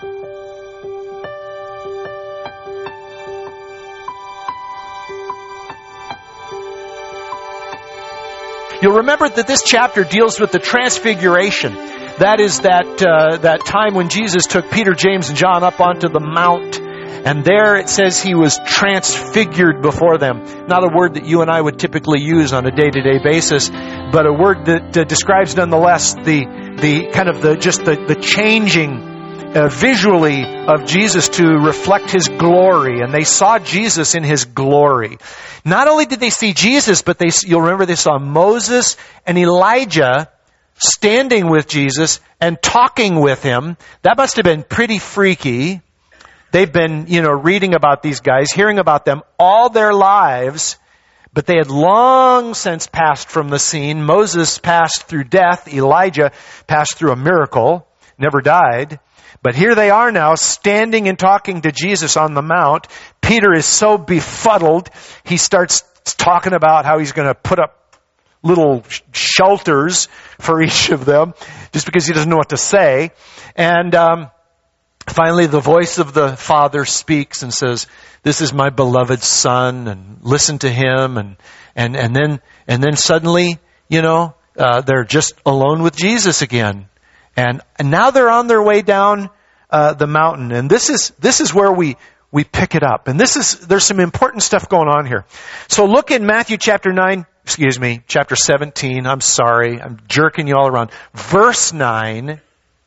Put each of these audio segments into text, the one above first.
You'll remember that this chapter deals with the transfiguration. That is that time when Jesus took Peter, James, and John up onto the mount. And there it says he was transfigured before them. Not a word that you and I would typically use on a day-to-day basis, but a word that describes nonetheless the changing visually of Jesus to reflect His glory. And they saw Jesus in His glory. Not only did they see Jesus, but you'll remember they saw Moses and Elijah standing with Jesus and talking with Him. That must have been pretty freaky. They've been, reading about these guys, hearing about them all their lives, but they had long since passed from the scene. Moses passed through death. Elijah passed through a miracle, never died. But here they are now, standing and talking to Jesus on the mount. Peter is so befuddled, he starts talking about how he's going to put up little shelters for each of them, just because he doesn't know what to say. And finally, the voice of the Father speaks and says, "This is my beloved Son," and listen to Him. And then suddenly, they're just alone with Jesus again. And now they're on their way down the mountain. And this is where we pick it up. And there's some important stuff going on here. So look in Matthew chapter 17. I'm sorry, I'm jerking you all around. Verse 9,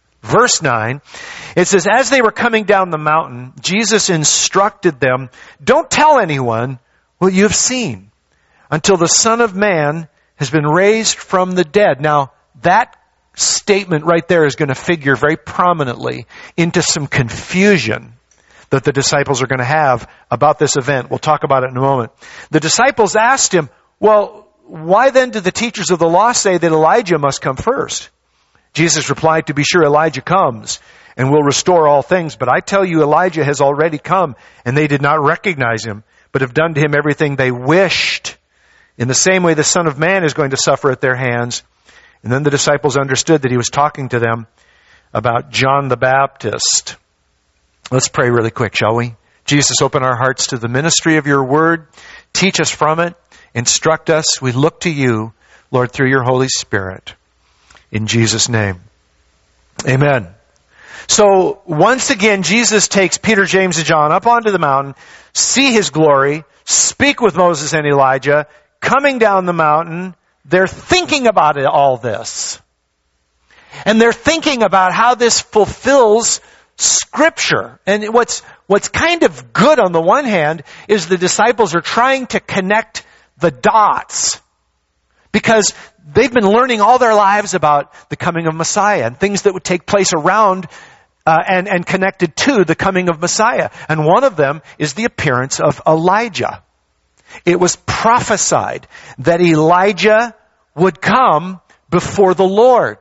it says, "As they were coming down the mountain, Jesus instructed them, 'Don't tell anyone what you have seen until the Son of Man has been raised from the dead.'" Now, that statement right there is going to figure very prominently into some confusion that the disciples are going to have about this event. We'll talk about it in a moment. The disciples asked Him, "Well, why then do the teachers of the law say that Elijah must come first?" Jesus replied, "To be sure, Elijah comes and will restore all things. But I tell you, Elijah has already come, and they did not recognize him, but have done to him everything they wished. In the same way, the Son of Man is going to suffer at their hands." And then the disciples understood that He was talking to them about John the Baptist. Let's pray really quick, shall we? Jesus, open our hearts to the ministry of Your Word. Teach us from it. Instruct us. We look to You, Lord, through Your Holy Spirit. In Jesus' name. Amen. So, once again, Jesus takes Peter, James, and John up onto the mountain, see His glory, speak with Moses and Elijah. Coming down the mountain, they're thinking about all this. And they're thinking about how this fulfills Scripture. And what's kind of good on the one hand is the disciples are trying to connect the dots. Because they've been learning all their lives about the coming of Messiah and things that would take place around and connected to the coming of Messiah. And one of them is the appearance of Elijah. It was prophesied that Elijah would come before the Lord.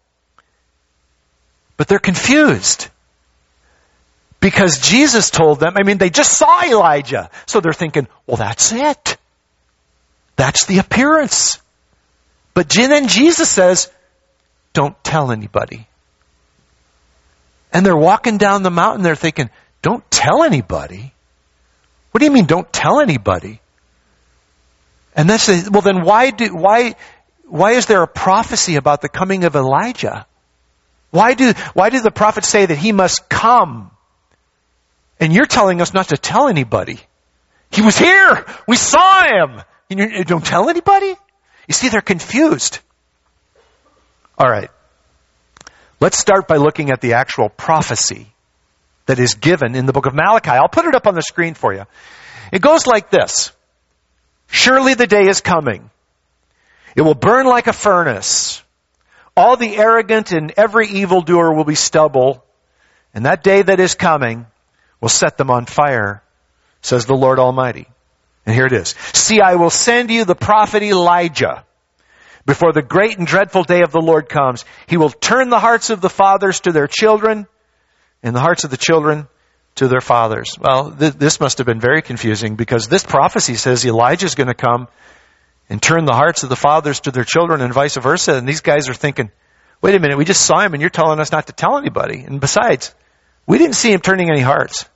But they're confused. Because Jesus told them, they just saw Elijah. So they're thinking, well, that's it. That's the appearance. But then Jesus says, don't tell anybody. And they're walking down the mountain, they're thinking, don't tell anybody? What do you mean, don't tell anybody? And then say, well, then why is there a prophecy about the coming of Elijah? Why do the prophets say that he must come? And you're telling us not to tell anybody. He was here. We saw him. And you don't tell anybody? You see, they're confused. All right. Let's start by looking at the actual prophecy that is given in the book of Malachi. I'll put it up on the screen for you. It goes like this. Surely the day is coming. It will burn like a furnace. All the arrogant and every evildoer will be stubble. And that day that is coming will set them on fire, says the Lord Almighty. And here it is. See, I will send you the prophet Elijah before the great and dreadful day of the Lord comes. He will turn the hearts of the fathers to their children and the hearts of the children to their fathers. Well, this must have been very confusing because this prophecy says Elijah is going to come and turn the hearts of the fathers to their children and vice versa. And these guys are thinking, wait a minute, we just saw him and you're telling us not to tell anybody. And besides, we didn't see him turning any hearts.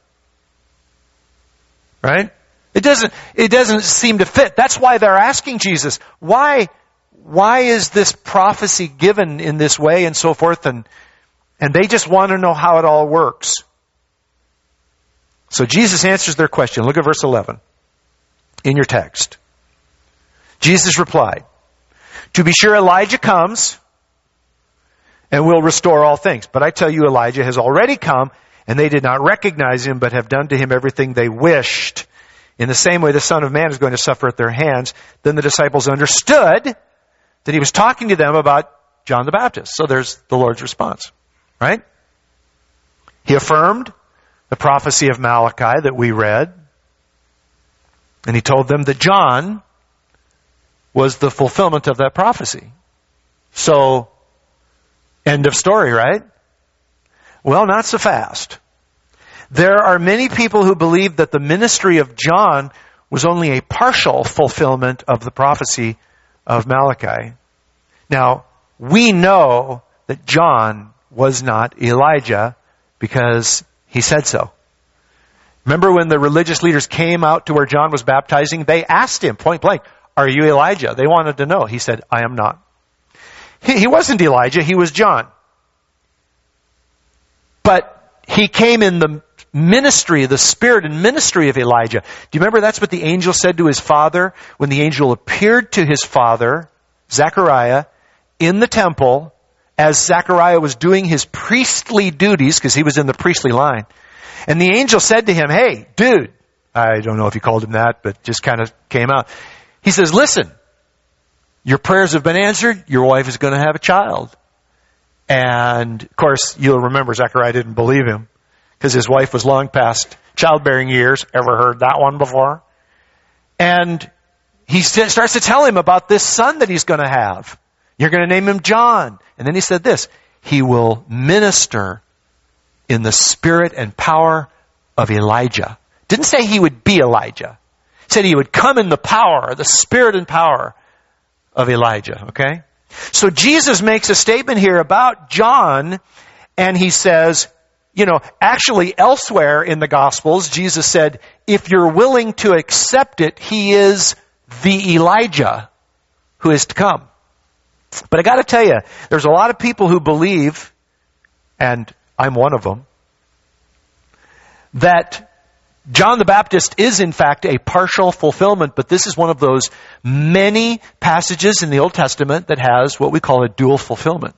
Right? It doesn't seem to fit. That's why they're asking Jesus, why is this prophecy given in this way and so forth? And they just want to know how it all works. So Jesus answers their question. Look at verse 11 in your text. Jesus replied, "To be sure, Elijah comes and will restore all things. But I tell you, Elijah has already come, and they did not recognize him, but have done to him everything they wished. In the same way, the Son of Man is going to suffer at their hands." Then the disciples understood that he was talking to them about John the Baptist. So there's the Lord's response, right? He affirmed the prophecy of Malachi that we read. And he told them that John was the fulfillment of that prophecy. So, end of story, right? Well, not so fast. There are many people who believe that the ministry of John was only a partial fulfillment of the prophecy of Malachi. Now, we know that John was not Elijah because he said so. Remember when the religious leaders came out to where John was baptizing? They asked him point blank, "Are you Elijah?" They wanted to know. He said, "I am not." He wasn't Elijah, he was John. But he came in the ministry, the spirit and ministry of Elijah. Do you remember that's what the angel said to his father when the angel appeared to his father, Zechariah, in the temple as Zechariah was doing his priestly duties, because he was in the priestly line. And the angel said to him, "Hey, dude," I don't know if he called him that, but just kind of came out. He says, "Listen, your prayers have been answered. Your wife is going to have a child." And of course, you'll remember Zechariah didn't believe him because his wife was long past childbearing years. Ever heard that one before? And he starts to tell him about this son that he's going to have. You're going to name him John. And then he said this, "He will minister in the spirit and power of Elijah." Didn't say he would be Elijah. He said he would come in the power, the spirit and power of Elijah. Okay? So Jesus makes a statement here about John, and he says, actually elsewhere in the Gospels, Jesus said, if you're willing to accept it, he is the Elijah who is to come. But I got to tell you, there's a lot of people who believe, and I'm one of them, that John the Baptist is in fact a partial fulfillment, but this is one of those many passages in the Old Testament that has what we call a dual fulfillment.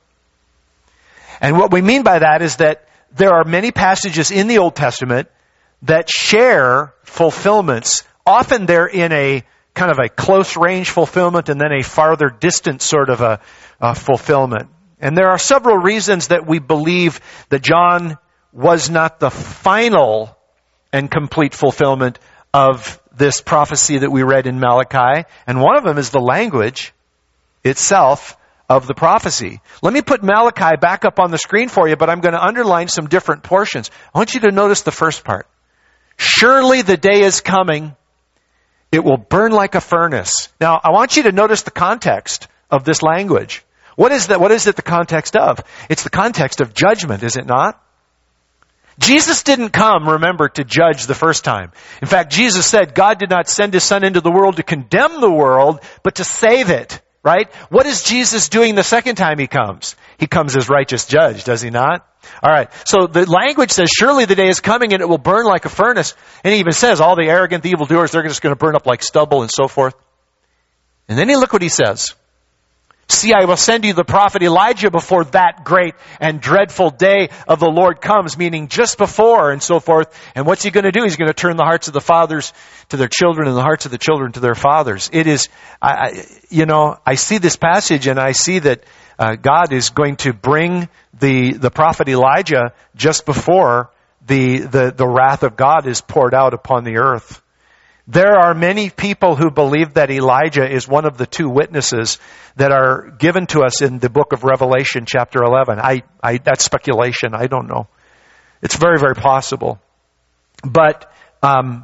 And what we mean by that is that there are many passages in the Old Testament that share fulfillments. Often they're in a kind of a close range fulfillment and then a farther distant sort of a fulfillment. And there are several reasons that we believe that John was not the final and complete fulfillment of this prophecy that we read in Malachi. And one of them is the language itself of the prophecy. Let me put Malachi back up on the screen for you, but I'm going to underline some different portions. I want you to notice the first part. Surely the day is coming, it will burn like a furnace. Now, I want you to notice the context of this language. What is that? What is it the context of? It's the context of judgment, is it not? Jesus didn't come, remember, to judge the first time. In fact, Jesus said God did not send his son into the world to condemn the world, but to save it, right? What is Jesus doing the second time he comes? He comes as righteous judge, does he not? All right. So the language says, surely the day is coming and it will burn like a furnace. And he even says, all the arrogant, the evildoers, they're just going to burn up like stubble and so forth. And then look what he says. See, I will send you the prophet Elijah before that great and dreadful day of the Lord comes, meaning just before and so forth. And what's he going to do? He's going to turn the hearts of the fathers to their children and the hearts of the children to their fathers. It is, I see this passage and I see that God is going to bring the prophet Elijah just before the wrath of God is poured out upon the earth. There are many people who believe that Elijah is one of the two witnesses that are given to us in the book of Revelation chapter 11. That's speculation. I don't know. It's very, very possible. But, as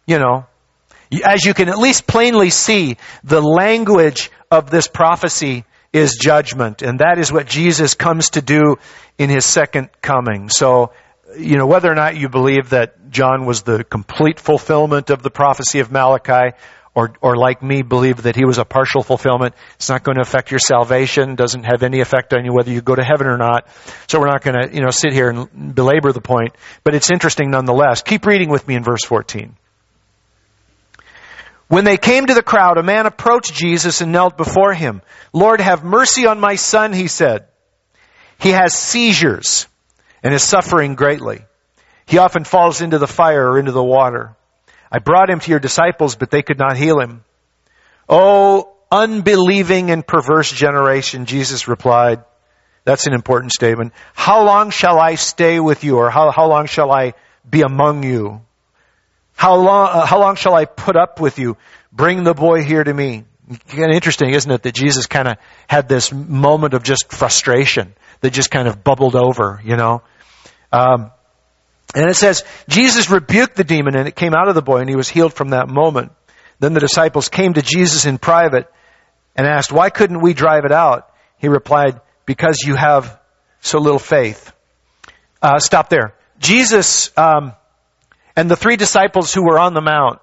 you can at least plainly see, the language of this prophecy is judgment. And that is what Jesus comes to do in his second coming. So, whether or not you believe that John was the complete fulfillment of the prophecy of Malachi, or like me, believe that he was a partial fulfillment, it's not going to affect your salvation, doesn't have any effect on you whether you go to heaven or not. So we're not going to, sit here and belabor the point. But it's interesting nonetheless. Keep reading with me in verse 14. When they came to the crowd, a man approached Jesus and knelt before him. "Lord, have mercy on my son," he said. "He has seizures and is suffering greatly. He often falls into the fire or into the water. I brought him to your disciples, but they could not heal him." "Oh, unbelieving and perverse generation," Jesus replied. That's an important statement. "How long shall I stay with you?" Or how long shall I be among you? How long shall I put up with you? Bring the boy here to me." Kind of interesting, isn't it, that Jesus kind of had this moment of just frustration that just kind of bubbled over, And it says, Jesus rebuked the demon and it came out of the boy and he was healed from that moment. Then the disciples came to Jesus in private and asked, "Why couldn't we drive it out?" He replied, "Because you have so little faith." Stop there. Jesus and the 3 disciples who were on the mount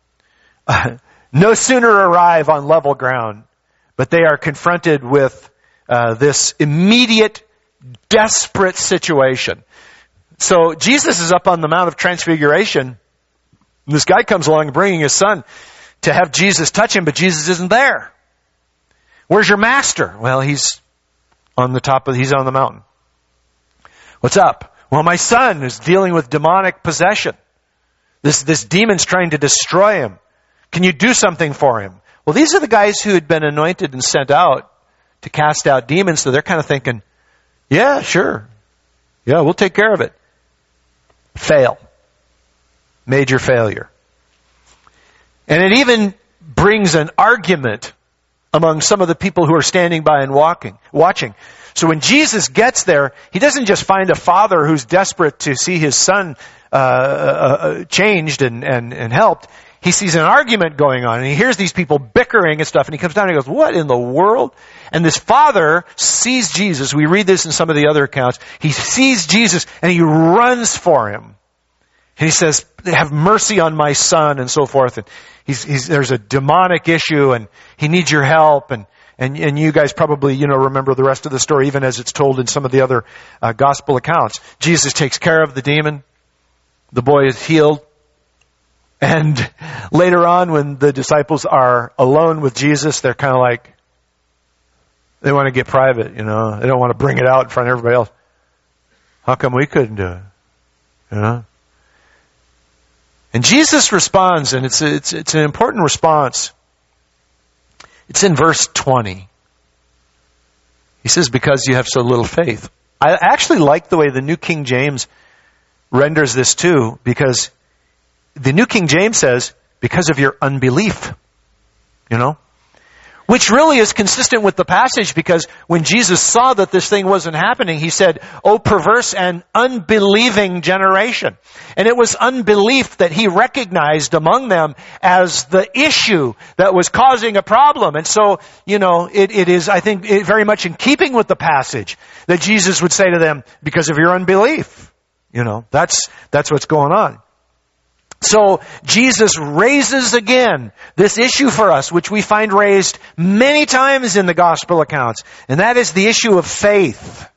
no sooner arrive on level ground, but they are confronted with this immediate, desperate situation. So Jesus is up on the Mount of Transfiguration. And this guy comes along bringing his son to have Jesus touch him, but Jesus isn't there. "Where's your master?" "Well, he's on the mountain." "What's up?" "Well, my son is dealing with demonic possession. This demon's trying to destroy him. Can you do something for him?" Well, these are the guys who had been anointed and sent out to cast out demons, so they're kind of thinking, "Yeah, sure. Yeah, we'll take care of it." Fail. Major failure. And it even brings an argument among some of the people who are standing by and watching. So when Jesus gets there, he doesn't just find a father who's desperate to see his son changed and helped. He sees an argument going on, and he hears these people bickering and stuff, and he comes down and he goes, "What in the world?" And this father sees Jesus. We read this in some of the other accounts. He sees Jesus, and he runs for him. And he says, "Have mercy on my son," and so forth. And there's a demonic issue, and he needs your help. And you guys probably, remember the rest of the story, even as it's told in some of the other gospel accounts. Jesus takes care of the demon. The boy is healed. And later on, when the disciples are alone with Jesus, they're kind of like, they want to get private, They don't want to bring it out in front of everybody else. How come we couldn't do it? And Jesus responds, and it's an important response. It's in verse 20. He says, "Because you have so little faith." I actually like the way the New King James renders this too, because the New King James says, "Because of your unbelief." Which really is consistent with the passage, because when Jesus saw that this thing wasn't happening, he said, "Oh, perverse and unbelieving generation." And it was unbelief that he recognized among them as the issue that was causing a problem. And so, it is, I think, very much in keeping with the passage that Jesus would say to them, "Because of your unbelief." That's what's going on. So Jesus raises again this issue for us, which we find raised many times in the gospel accounts, and that is the issue of faith.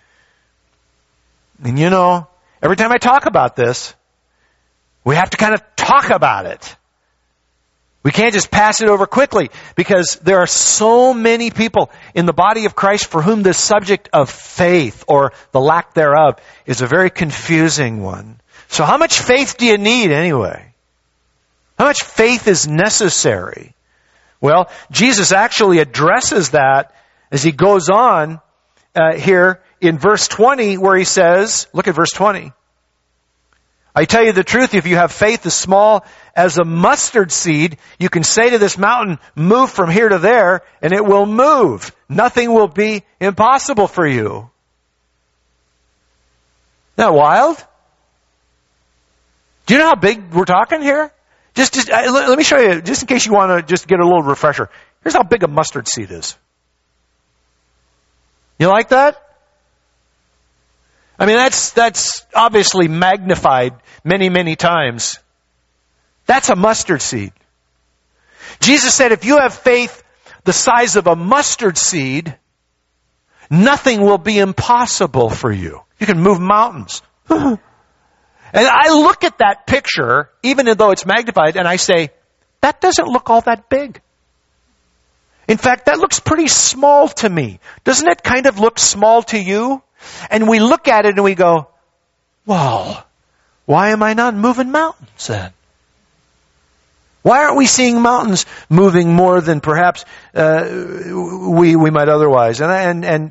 And every time I talk about this, we have to kind of talk about it. We can't just pass it over quickly, because there are so many people in the body of Christ for whom this subject of faith, or the lack thereof, is a very confusing one. So how much faith do you need anyway? How much faith is necessary? Well, Jesus actually addresses that as he goes on here in verse 20, where he says, look at verse 20. "I tell you the truth, if you have faith as small as a mustard seed, you can say to this mountain, 'Move from here to there,' and it will move. Nothing will be impossible for you." Isn't that wild? Do you know how big we're talking here? Just let me show you, just in case you want to just get a little refresher. Here's how big a mustard seed is. You like that? I mean, that's obviously magnified many, many times. That's a mustard seed. Jesus said, if you have faith the size of a mustard seed, nothing will be impossible for you. You can move mountains. And I look at that picture, even though it's magnified, and I say, that doesn't look all that big. In fact, that looks pretty small to me. Doesn't it kind of look small to you? And we look at it and we go, well, why am I not moving mountains then? Why aren't we seeing mountains moving more than perhaps we might otherwise? And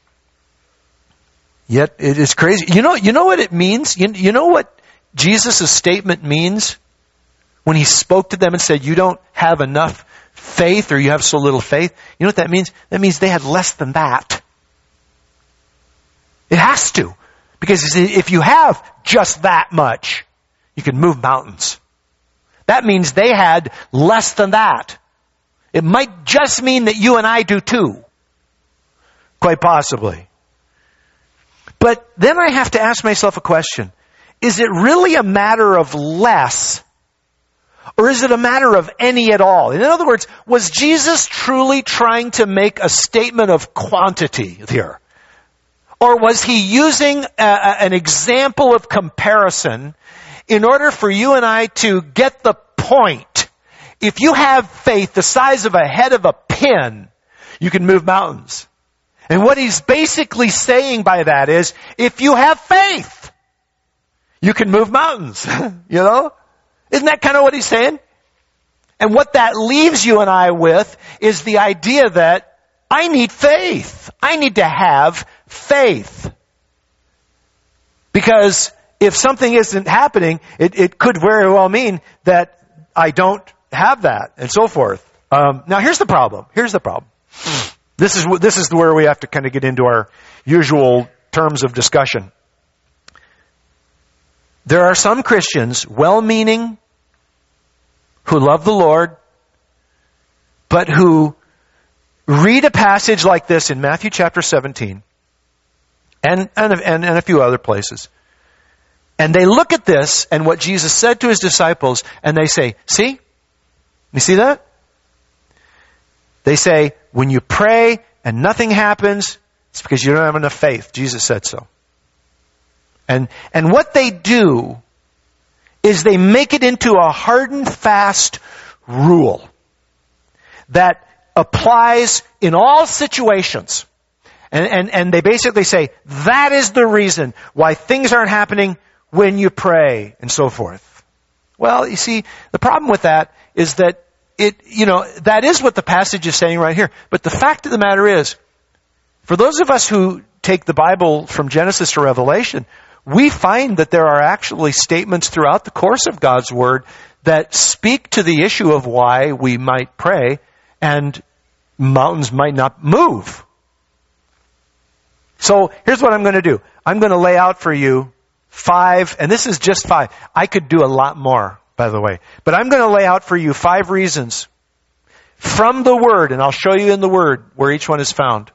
yet it is crazy. You know what it means? You know what Jesus' statement means when he spoke to them and said, you don't have enough faith, or you have so little faith? You know what that means? That means they had less than that. It has to. Because if you have just that much, you can move mountains. That means they had less than that. It might just mean that you and I do too. Quite possibly. But then I have to ask myself a question. Is it really a matter of less? Or is it a matter of any at all? In other words, was Jesus truly trying to make a statement of quantity here? Or was he using an example of comparison in order for you and I to get the point? If you have faith the size of a head of a pin, you can move mountains. And what he's basically saying by that is, if you have faith, you can move mountains. You know? Isn't that kind of what he's saying? And what that leaves you and I with is the idea that I need faith. I need to have faith. Because if something isn't happening, it could very well mean that I don't have that, and so forth. Now here's the problem. This is where we have to kind of get into our usual terms of discussion. There are some Christians, well-meaning, who love the Lord, but who read a passage like this in Matthew chapter 17 and a few other places. And they look at this and what Jesus said to his disciples, and they say, see? You see that? They say, when you pray and nothing happens, it's because you don't have enough faith. Jesus said so. And what they do is they make it into a hard and fast rule that applies in all situations. And they basically say, that is the reason why things aren't happening when you pray, and so forth. Well, you see, the problem with that is that that is what the passage is saying right here. But the fact of the matter is, for those of us who take the Bible from Genesis to Revelation, we find that there are actually statements throughout the course of God's Word that speak to the issue of why we might pray and mountains might not move. So here's what I'm going to do. I'm going to lay out for you 5, and this is just 5. I could do a lot more, by the way. But I'm going to lay out for you 5 reasons from the Word, and I'll show you in the Word where each one is found,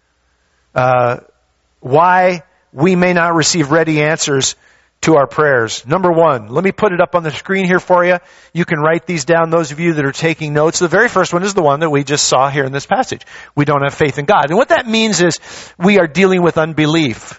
why we may not receive ready answers to our prayers. Number 1, let me put it up on the screen here for you. You can write these down, those of you that are taking notes. The very first one is the one that we just saw here in this passage. We don't have faith in God. And what that means is we are dealing with unbelief.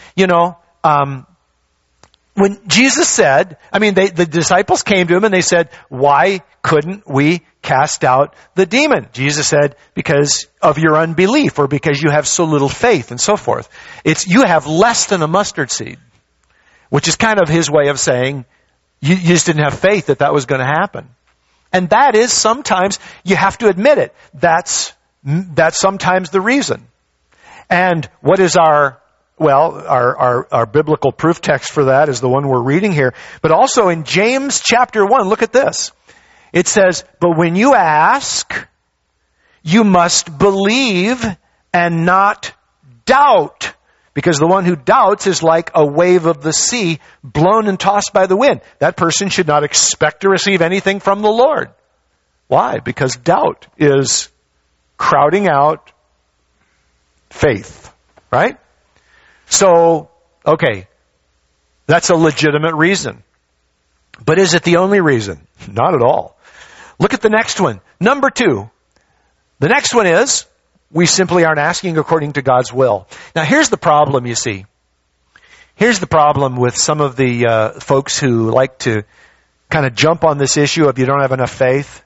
When Jesus said, the disciples came to him and they said, why couldn't we cast out the demon? Jesus said, because of your unbelief, or because you have so little faith, and so forth. You have less than a mustard seed, which is kind of his way of saying, you just didn't have faith that was going to happen. And that is sometimes, you have to admit it, that's sometimes the reason. And what is our biblical proof text for that is the one we're reading here. But also in James chapter 1, look at this. It says, but when you ask, you must believe and not doubt. Because the one who doubts is like a wave of the sea, blown and tossed by the wind. That person should not expect to receive anything from the Lord. Why? Because doubt is crowding out faith. Right? So, Okay, that's a legitimate reason. But is it the only reason? Not at all. Look at the next one. Number 2. The next one is, we simply aren't asking according to God's will. Now here's the problem, you see. Here's the problem with some of the folks who like to kind of jump on this issue of you don't have enough faith,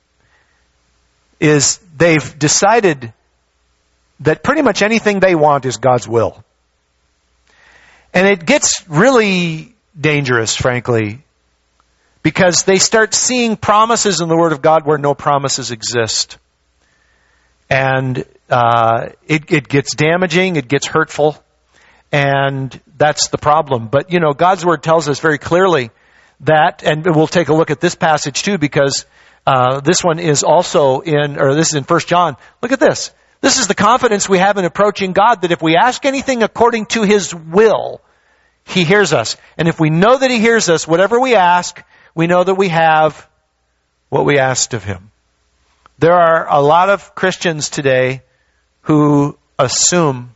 is they've decided that pretty much anything they want is God's will. And it gets really dangerous, frankly, because they start seeing promises in the Word of God where no promises exist. And it gets damaging, it gets hurtful, and that's the problem. But, you know, God's Word tells us very clearly that, and we'll take a look at this passage too, because this one is also this is in 1 John. Look at this. This is the confidence we have in approaching God, that if we ask anything according to His will, He hears us. And if we know that He hears us, whatever we ask, we know that we have what we asked of Him. There are a lot of Christians today who assume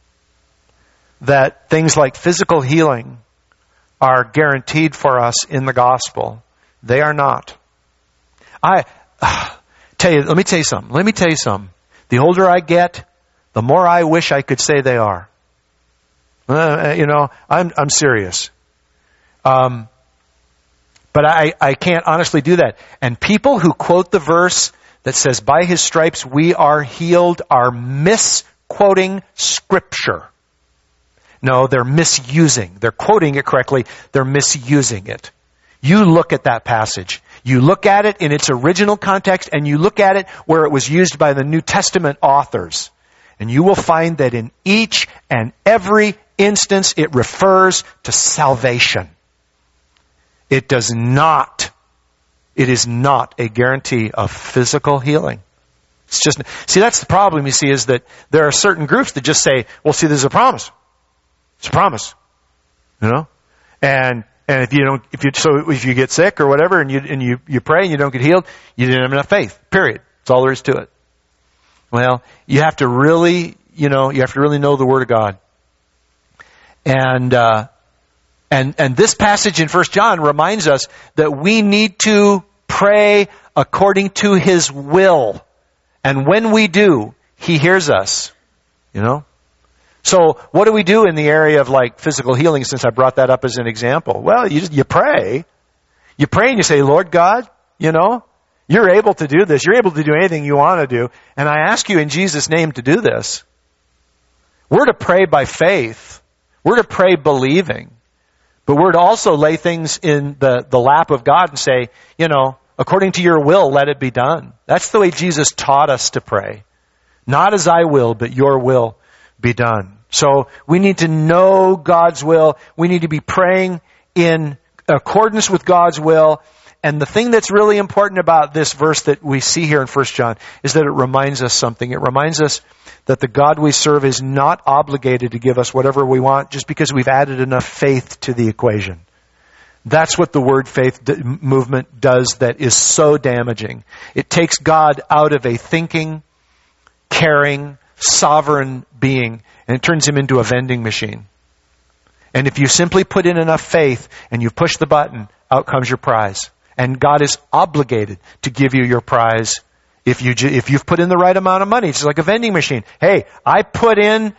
that things like physical healing are guaranteed for us in the gospel. They are not. Let me tell you something. The older I get, the more I wish I could say they are. I'm serious. But I can't honestly do that. And people who quote the verse that says, by His stripes we are healed, are misquoting Scripture. No, they're misusing. They're quoting it correctly. They're misusing it. You look at that passage. You look at it in its original context, and you look at it where it was used by the New Testament authors. And you will find that in each and every instance it refers to salvation. It is not a guarantee of physical healing. It's just, see, that's the problem, you see, is that there are certain groups that just say, well, see, there's a promise. It's a promise. You know? And if you get sick or whatever, and you pray and you don't get healed, you didn't have enough faith. Period. That's all there is to it. Well, you have to really know the Word of God. And this passage in 1 John reminds us that we need to pray according to His will. And when we do, He hears us. You know? So what do we do in the area of like physical healing, since I brought that up as an example? Well, you pray. You pray and you say, Lord God, you're able to do this. You're able to do anything you want to do. And I ask you in Jesus' name to do this. We're to pray by faith. We're to pray believing. But we're to also lay things in the lap of God and say, according to your will, let it be done. That's the way Jesus taught us to pray. Not as I will, but your will be done. So we need to know God's will. We need to be praying in accordance with God's will. And the thing that's really important about this verse that we see here in 1 John is that it reminds us something. It reminds us that the God we serve is not obligated to give us whatever we want just because we've added enough faith to the equation. That's what the word faith movement does that is so damaging. It takes God out of a thinking, caring, sovereign being, and it turns Him into a vending machine. And if you simply put in enough faith and you push the button, out comes your prize. And God is obligated to give you your prize if you've put in the right amount of money. It's like a vending machine. Hey, I put in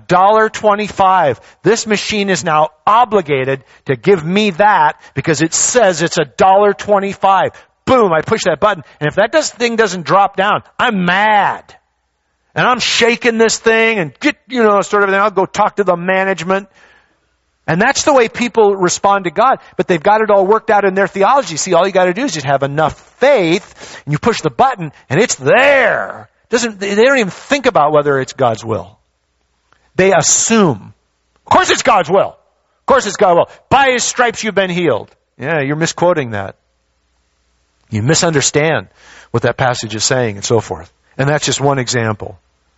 $1.25. This machine is now obligated to give me that because it says it's $1.25. Boom, I push that button. And if that thing doesn't drop down, I'm mad. And I'm shaking this thing and I'll go talk to the management. And that's the way people respond to God. But they've got it all worked out in their theology. See, all you got to do is just have enough faith, and you push the button, and it's there. They don't even think about whether it's God's will. They assume. Of course it's God's will. Of course it's God's will. By His stripes you've been healed. Yeah, you're misquoting that. You misunderstand what that passage is saying and so forth. And that's just one example.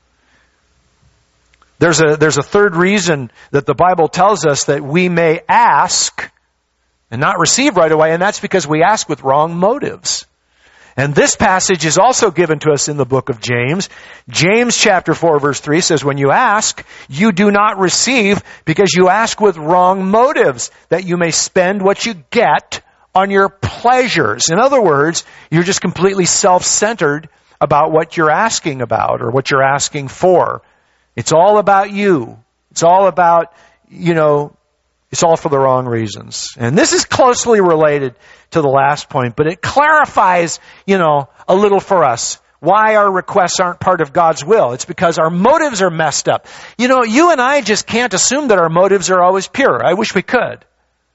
There's a third reason that the Bible tells us that we may ask and not receive right away, and that's because we ask with wrong motives. And this passage is also given to us in the book of James. James chapter 4 verse 3 says, when you ask, you do not receive because you ask with wrong motives, that you may spend what you get on your pleasures. In other words, you're just completely self-centered about what you're asking about or what you're asking for. It's all about you. It's all about, it's all for the wrong reasons. And this is closely related to the last point, but it clarifies, a little for us why our requests aren't part of God's will. It's because our motives are messed up. You and I just can't assume that our motives are always pure. I wish we could.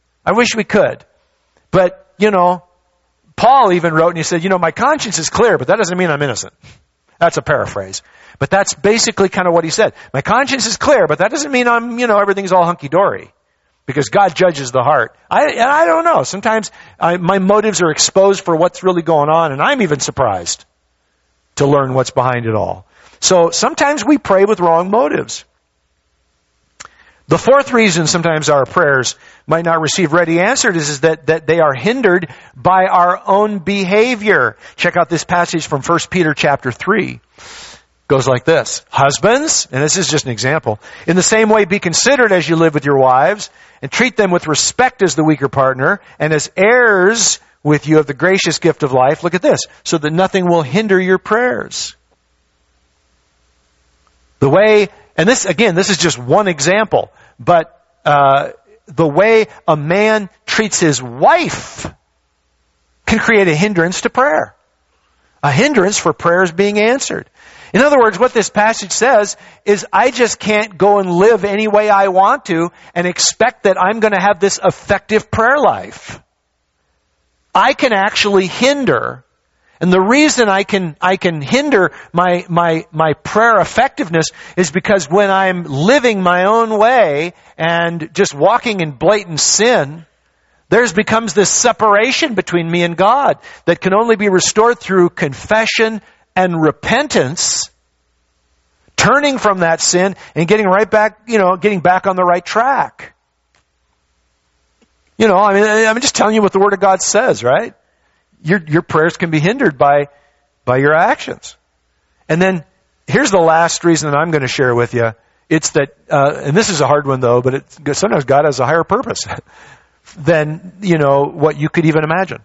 But, Paul even wrote and he said, my conscience is clear, but that doesn't mean I'm innocent. That's a paraphrase. But that's basically kind of what he said. My conscience is clear, but that doesn't mean I'm, everything's all hunky-dory. Because God judges the heart. I don't know. Sometimes my motives are exposed for what's really going on, and I'm even surprised to learn what's behind it all. So sometimes we pray with wrong motives. The fourth reason sometimes our prayers might not receive ready answers is that they are hindered by our own behavior. Check out this passage from 1 Peter chapter 3. Goes like this. Husbands, and this is just an example, in the same way be considerate as you live with your wives, and treat them with respect as the weaker partner, and as heirs with you of the gracious gift of life. Look at this. So that nothing will hinder your prayers. The way, and this is just one example, but the way a man treats his wife can create a hindrance to prayer. A hindrance for prayers being answered. In other words, what this passage says is I just can't go and live any way I want to and expect that I'm going to have this effective prayer life. I can actually hinder, and the reason I can hinder my prayer effectiveness is because when I'm living my own way and just walking in blatant sin, there becomes this separation between me and God that can only be restored through confession and repentance, turning from that sin and getting right back, getting back on the right track. I'm just telling you what the Word of God says, right? Your prayers can be hindered by your actions. And then here's the last reason that I'm going to share with you. It's that, and this is a hard one though, but sometimes God has a higher purpose than, what you could even imagine.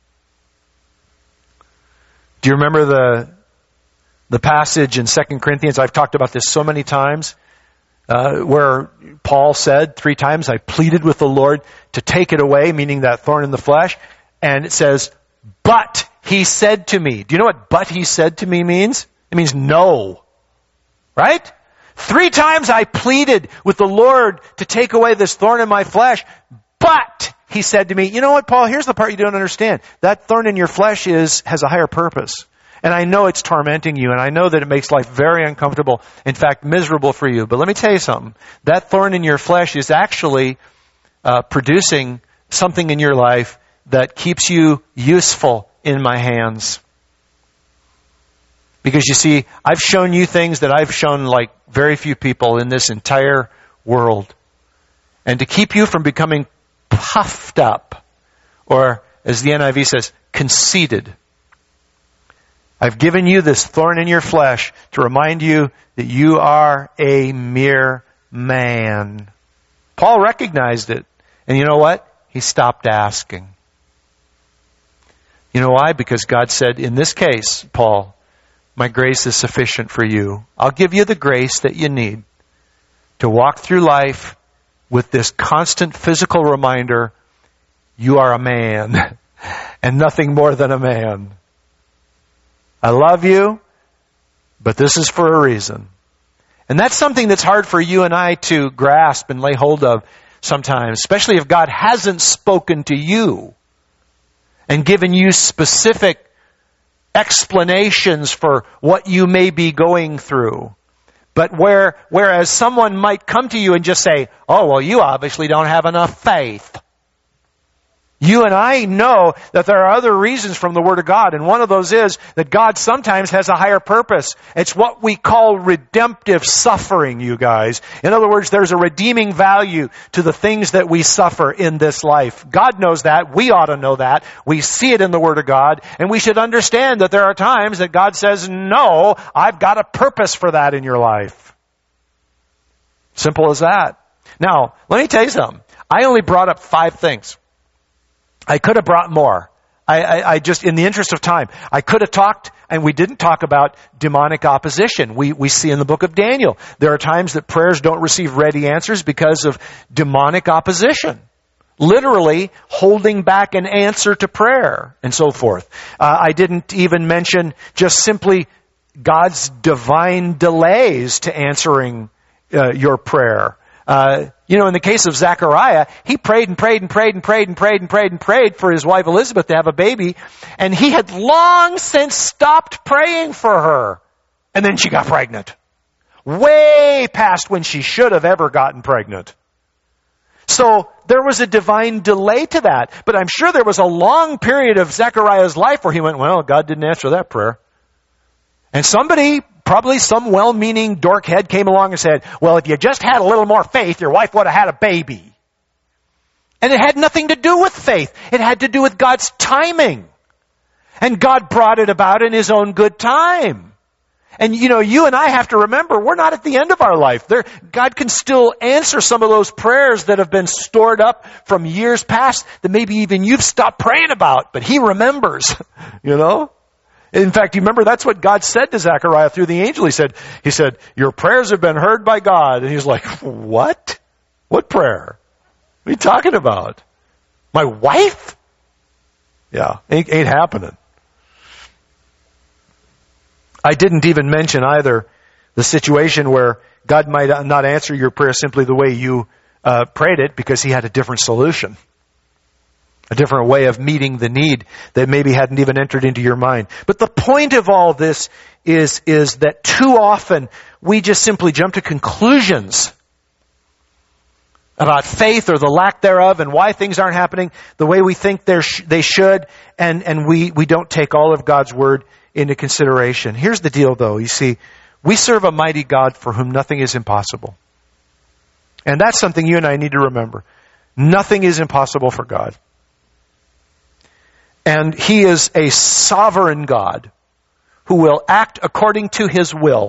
Do you remember the passage in 2 Corinthians? I've talked about this so many times, where Paul said 3 times, I pleaded with the Lord to take it away, meaning that thorn in the flesh. And it says, but he said to me. Do you know what but he said to me means? It means no. Right? 3 times I pleaded with the Lord to take away this thorn in my flesh, but he said to me, you know what, Paul, here's the part you don't understand. That thorn in your flesh has a higher purpose. And I know it's tormenting you, and I know that it makes life very uncomfortable, in fact, miserable for you. But let me tell you something. That thorn in your flesh is actually producing something in your life that keeps you useful in my hands. Because you see, I've shown you things that I've shown like very few people in this entire world. And to keep you from becoming puffed up, or as the NIV says, conceited, I've given you this thorn in your flesh to remind you that you are a mere man. Paul recognized it. And you know what? He stopped asking. You know why? Because God said, in this case, Paul, my grace is sufficient for you. I'll give you the grace that you need to walk through life with this constant physical reminder, you are a man and nothing more than a man. I love you, but this is for a reason. And that's something that's hard for you and I to grasp and lay hold of sometimes, especially if God hasn't spoken to you and given you specific explanations for what you may be going through. But whereas someone might come to you and just say, oh, well, you obviously don't have enough faith. You and I know that there are other reasons from the Word of God, and one of those is that God sometimes has a higher purpose. It's what we call redemptive suffering, you guys. In other words, there's a redeeming value to the things that we suffer in this life. God knows that. We ought to know that. We see it in the Word of God, and we should understand that there are times that God says, no, I've got a purpose for that in your life. Simple as that. Now, let me tell you something. I only brought up 5 things. I could have brought more. I just, in the interest of time, I could have talked, and we didn't talk about demonic opposition. We see in the book of Daniel, there are times that prayers don't receive ready answers because of demonic opposition. Literally holding back an answer to prayer and so forth. I didn't even mention just simply God's divine delays to answering your prayer. In the case of Zechariah, he prayed and prayed and prayed and prayed and prayed and prayed and prayed for his wife Elizabeth to have a baby, and he had long since stopped praying for her. And then she got pregnant. Way past when she should have ever gotten pregnant. So there was a divine delay to that. But I'm sure there was a long period of Zechariah's life where he went, well, God didn't answer that prayer. And somebody, probably some well-meaning dorkhead, came along and said, well, if you just had a little more faith, your wife would have had a baby. And it had nothing to do with faith. It had to do with God's timing. And God brought it about in His own good time. And you and I have to remember, we're not at the end of our life. God can still answer some of those prayers that have been stored up from years past that maybe even you've stopped praying about, but He remembers, In fact, you remember that's what God said to Zechariah through the angel. He said, your prayers have been heard by God. And he's like, what? What prayer? What are you talking about? My wife? Yeah, ain't happening. I didn't even mention either the situation where God might not answer your prayer simply the way you prayed it because He had a different solution. A different way of meeting the need that maybe hadn't even entered into your mind. But the point of all this is that too often we just simply jump to conclusions about faith or the lack thereof and why things aren't happening the way we think they should, and we don't take all of God's Word into consideration. Here's the deal though. You see, we serve a mighty God for whom nothing is impossible. And that's something you and I need to remember. Nothing is impossible for God. And He is a sovereign God who will act according to His will.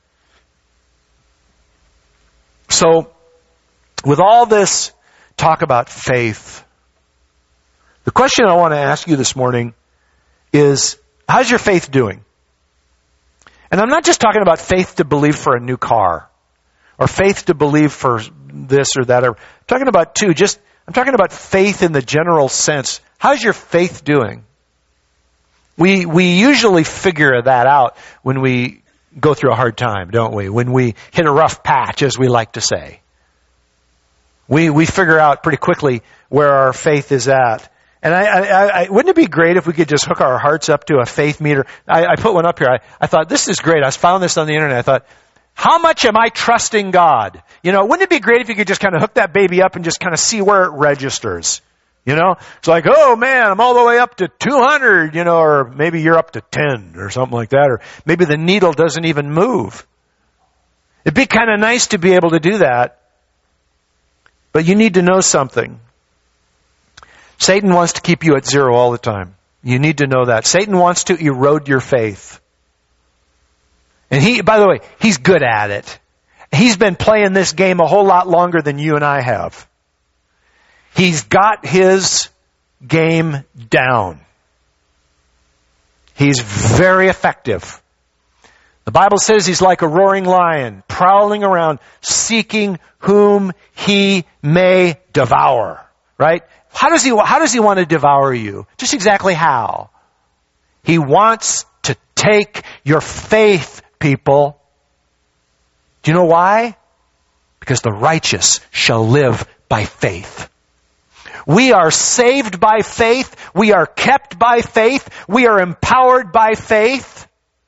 So, with all this talk about faith, the question I want to ask you this morning is, how's your faith doing? And I'm not just talking about faith to believe for a new car, or faith to believe for this or that. I'm talking about faith in the general sense. How's your faith doing? We usually figure that out when we go through a hard time, don't we? When we hit a rough patch, as we like to say. We figure out pretty quickly where our faith is at. And I wouldn't it be great if we could just hook our hearts up to a faith meter? I put one up here. I thought, this is great. I found this on the internet. I thought, how much am I trusting God? Wouldn't it be great if you could just kind of hook that baby up and just kind of see where it registers? It's like, oh man, I'm all the way up to 200, or maybe you're up to 10 or something like that, or maybe the needle doesn't even move. It'd be kind of nice to be able to do that. But you need to know something. Satan wants to keep you at zero all the time. You need to know that. Satan wants to erode your faith. And by the way, he's good at it. He's been playing this game a whole lot longer than you and I have. He's got his game down. He's very effective. The Bible says he's like a roaring lion, prowling around, seeking whom he may devour. Right? How does he want to devour you? Just exactly how? He wants to take your faith, people. Do you know why? Because the righteous shall live by faith. We are saved by faith. We are kept by faith. We are empowered by faith.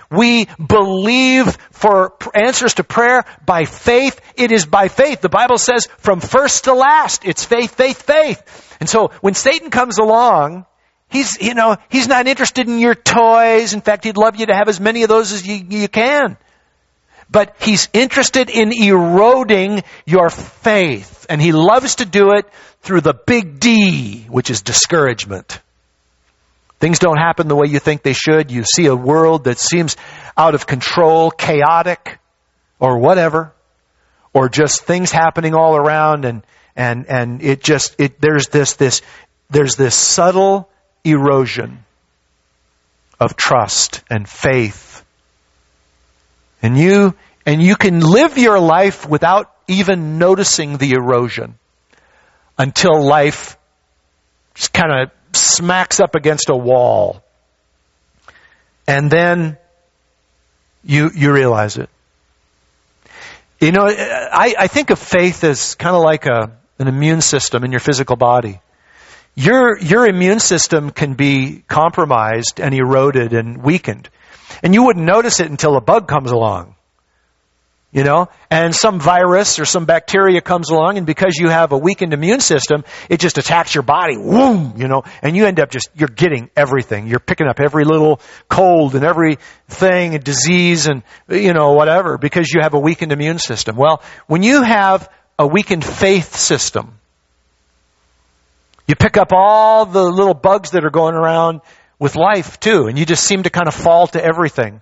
We believe for answers to prayer by faith. It is by faith. The Bible says from first to last, it's faith, faith, faith. And so when Satan comes along, he's not interested in your toys. In fact, he'd love you to have as many of those as you can. But he's interested in eroding your faith. And he loves to do it through the big D, which is discouragement. Things don't happen the way you think they should. You see a world that seems out of control, chaotic, or whatever. Or just things happening all around, and there's this subtle erosion of trust and faith. And you can live your life without even noticing the erosion until life just kind of smacks up against a wall. And then you realize it. You know, I think of faith as kind of like an immune system in your physical body. Your immune system can be compromised and eroded and weakened. And you wouldn't notice it until a bug comes along. You know, and some virus or some bacteria comes along, and because you have a weakened immune system, it just attacks your body. Whoom, you know, and you end up you're getting everything. You're picking up every little cold and everything, and disease and, whatever, because you have a weakened immune system. Well, when you have a weakened faith system, you pick up all the little bugs that are going around with life too, and you just seem to kind of fall to everything.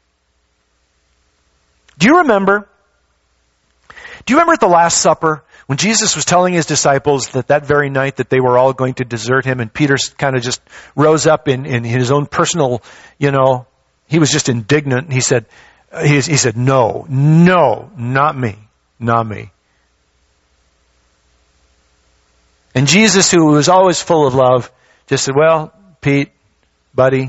Do you remember at the Last Supper when Jesus was telling his disciples that very night that they were all going to desert him, and Peter kind of just rose up in his own personal, he was just indignant. He said, no, not me. And Jesus, who was always full of love, just said, well, Pete, buddy,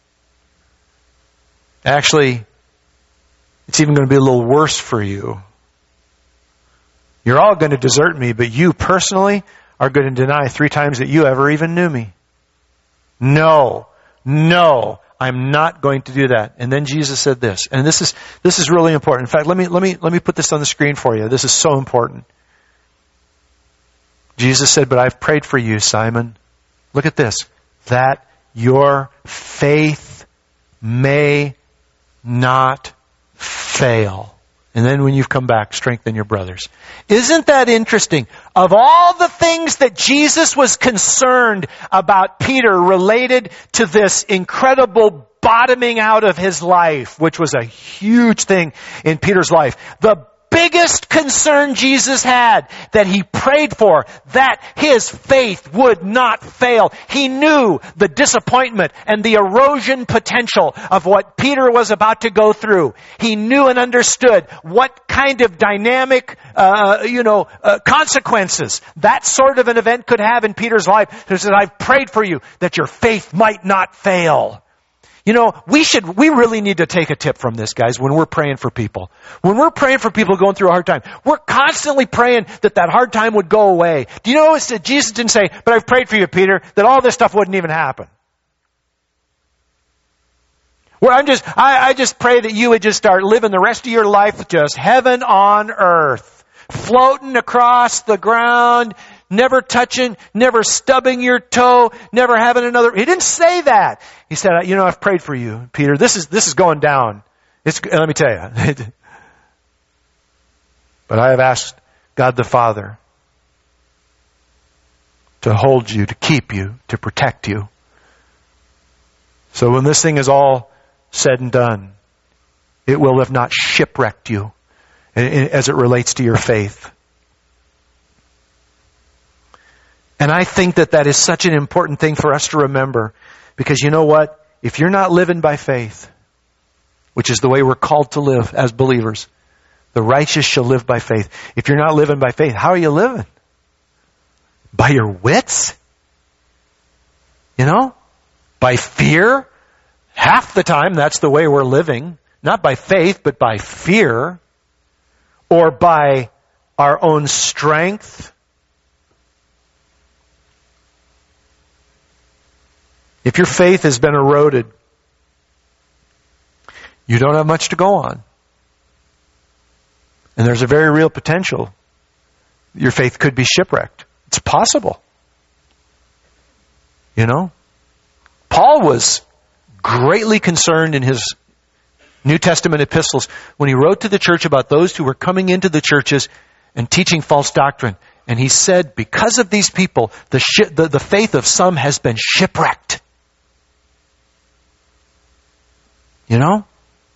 actually, it's even going to be a little worse for you. You're all going to desert me, but you personally are going to deny 3 times that you ever even knew me. No, I'm not going to do that. And then Jesus said this, and this is really important. In fact, let me put this on the screen for you. This is so important. Jesus said, but I've prayed for you, Simon. Look at this. That your faith may not fail. And then when you've come back, strengthen your brothers. Isn't that interesting? Of all the things that Jesus was concerned about Peter related to this incredible bottoming out of his life, which was a huge thing in Peter's life, the biggest concern Jesus had that he prayed for, that his faith would not fail. He knew the disappointment and the erosion potential of what Peter was about to go through. He knew and understood what kind of dynamic, consequences that sort of an event could have in Peter's life. He said, I've prayed for you that your faith might not fail. We really need to take a tip from this, guys, when we're praying for people. When we're praying for people going through a hard time, we're constantly praying that hard time would go away. Do you notice that Jesus didn't say, but I've prayed for you, Peter, that all this stuff wouldn't even happen? Where I just pray that you would just start living the rest of your life just heaven on earth, floating across the ground, never touching, never stubbing your toe, never having another. He didn't say that. He said, I've prayed for you, Peter. This is going down. Let me tell you. But I have asked God the Father to hold you, to keep you, to protect you. So when this thing is all said and done, it will have not shipwrecked you as it relates to your faith. And I think that is such an important thing for us to remember. Because you know what? If you're not living by faith, which is the way we're called to live as believers, the righteous shall live by faith. If you're not living by faith, how are you living? By your wits? By fear? Half the time that's the way we're living. Not by faith, but by fear. Or by our own strength. If your faith has been eroded, you don't have much to go on. And there's a very real potential your faith could be shipwrecked. It's possible. You know? Paul was greatly concerned in his New Testament epistles when he wrote to the church about those who were coming into the churches and teaching false doctrine. And he said, because of these people, the faith of some has been shipwrecked. You know?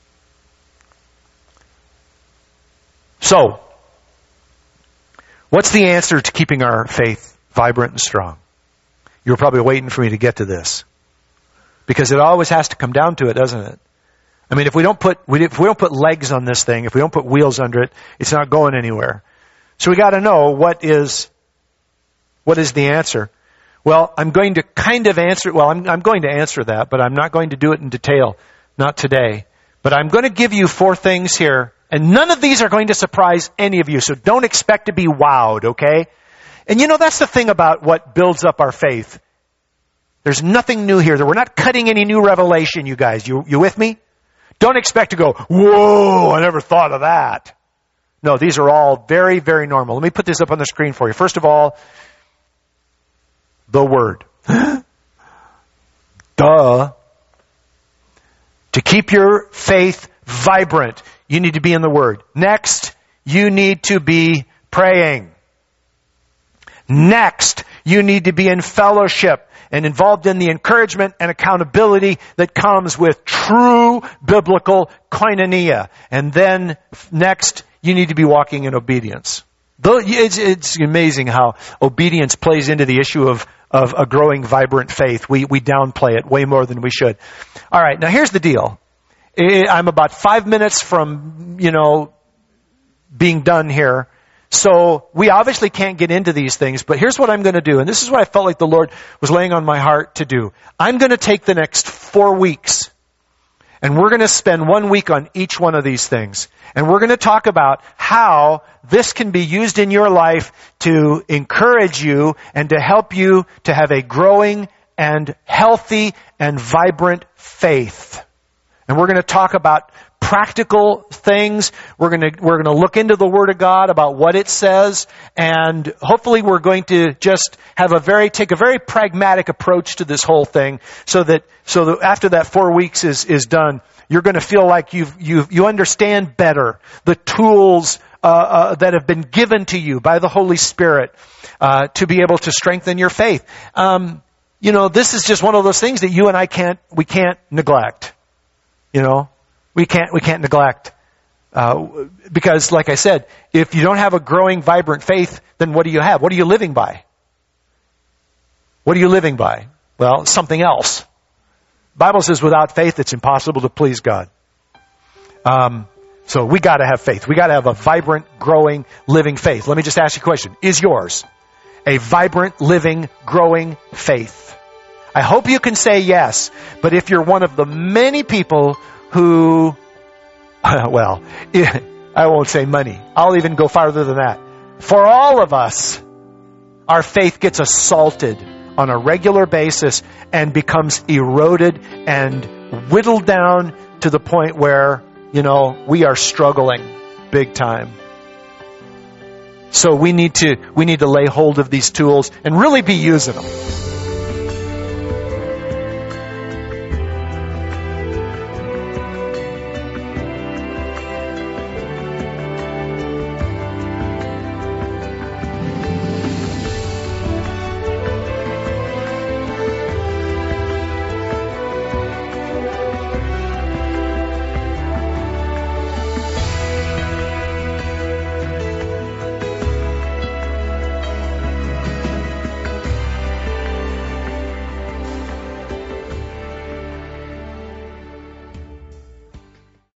So, what's the answer to keeping our faith vibrant and strong? You were probably waiting for me to get to this. Because it always has to come down to it, doesn't it? I mean, if we don't put legs on this thing, if we don't put wheels under it, it's not going anywhere. So we got to know what is the answer. Well, I'm going to kind of answer. Well, I'm going to answer that, but I'm not going to do it in detail, not today. But I'm going to give you 4 things here, and none of these are going to surprise any of you. So don't expect to be wowed, okay? And you know, that's the thing about what builds up our faith. There's nothing new here. We're not cutting any new revelation, you guys. You with me? Don't expect to go, whoa, I never thought of that. No, these are all very, very normal. Let me put this up on the screen for you. First of all, the Word. Duh. To keep your faith vibrant, you need to be in the Word. Next, you need to be praying. Next, you need to be in fellowship and involved in the encouragement and accountability that comes with true biblical koinonia. And then next, you need to be walking in obedience. It's amazing how obedience plays into the issue of a growing, vibrant faith. We downplay it way more than we should. All right, now here's the deal. I'm about 5 minutes from, being done here. So we obviously can't get into these things, but here's what I'm going to do. And this is what I felt like the Lord was laying on my heart to do. I'm going to take the next 4 weeks, and we're going to spend 1 week on each one of these things. And we're going to talk about how this can be used in your life to encourage you and to help you to have a growing and healthy and vibrant faith. And we're going to talk about practical things. We're going to look into the Word of God about what it says, and hopefully we're going to just have take a very pragmatic approach to this whole thing, so that after that 4 weeks is done, you're going to feel like you understand better the tools that have been given to you by the Holy Spirit to be able to strengthen your faith. This is just one of those things that you and I can't neglect. We can't neglect. Because, like I said, if you don't have a growing, vibrant faith, then what do you have? What are you living by? What are you living by? Well, something else. The Bible says without faith, it's impossible to please God. So we got to have faith. We got to have a vibrant, growing, living faith. Let me just ask you a question. Is yours a vibrant, living, growing faith? I hope you can say yes. But if you're one of the many people who, well, I won't say money. I'll even go farther than that. For all of us, our faith gets assaulted on a regular basis and becomes eroded and whittled down to the point where, we are struggling big time. So we need to lay hold of these tools and really be using them.